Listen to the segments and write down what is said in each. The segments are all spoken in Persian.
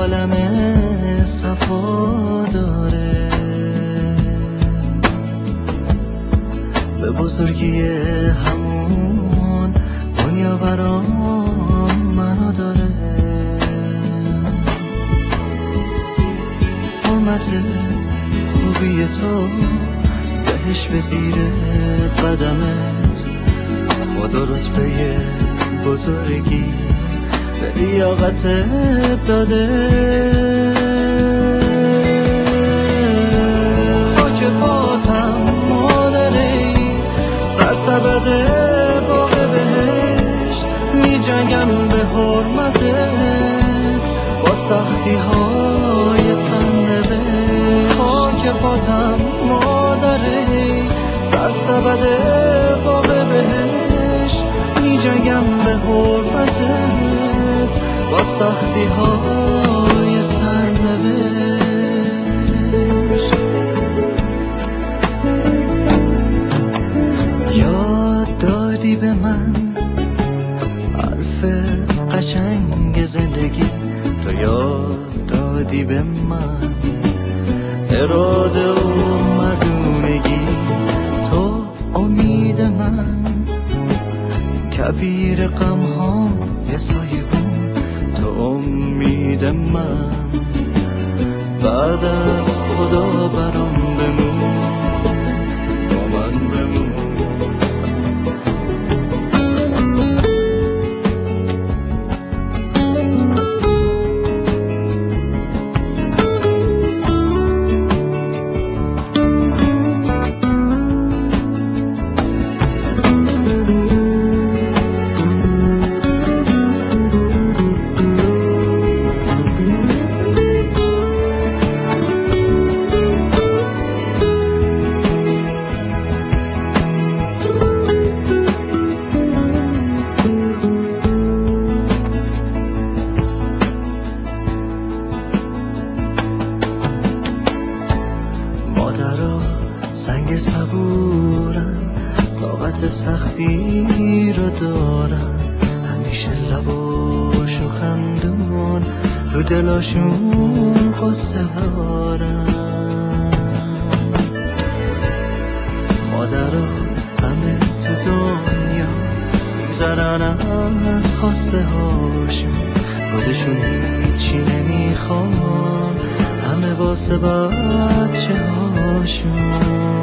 عالم صفا داره، به بزرگی همون دنیا برام منو داره. حرمت خوبی تو بهش به زیر قدمت، خدا رتبه بزرگی به لیاقتت داده. خاک پاتم مادری، سرسبد باغ بهشت، می جنگم به حرمتت با سختی های سرنوشت. خاک پاتم مادری، سرسبد باغ بهشت، می جنگم به حرمتت با سختی های سرنوشت. یاد دادی به من حرف قشنگ زندگی، تو یاد دادی به من اراده و مردونگی. تو امید من، کبیر غم‌هام یه سایه بود. تو امید من، بعد از خدا برام بمون، با من بمون. مادرها سنگ صبورن، طاقت سختی رو دارن، همیشه لباشون خندون، تو دلاشون قصه دارن. مادرها همه تو دنیا میگذرن از خواسته هاشون، خودشون هیچی نمیخوان، همه واسه بچه هاشون.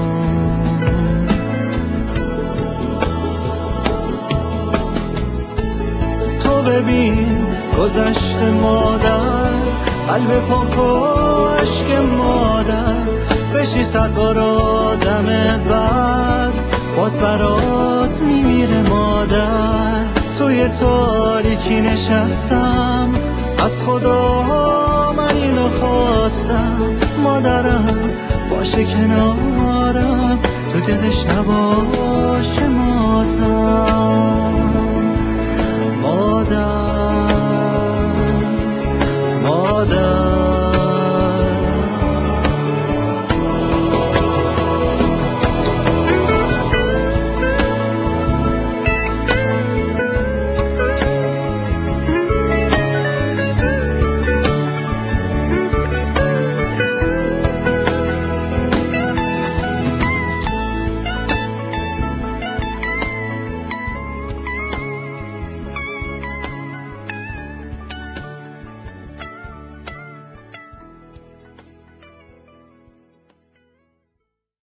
تو ببین گذشت مادر، قلب پاک و عشق مادر، بشی 100 بار آدم بد، باز برات میمیره مادر. توی تاریکی نشستم، از خدا من اینو خواستم، مادرم باشه کنارم، تو دلش نباشه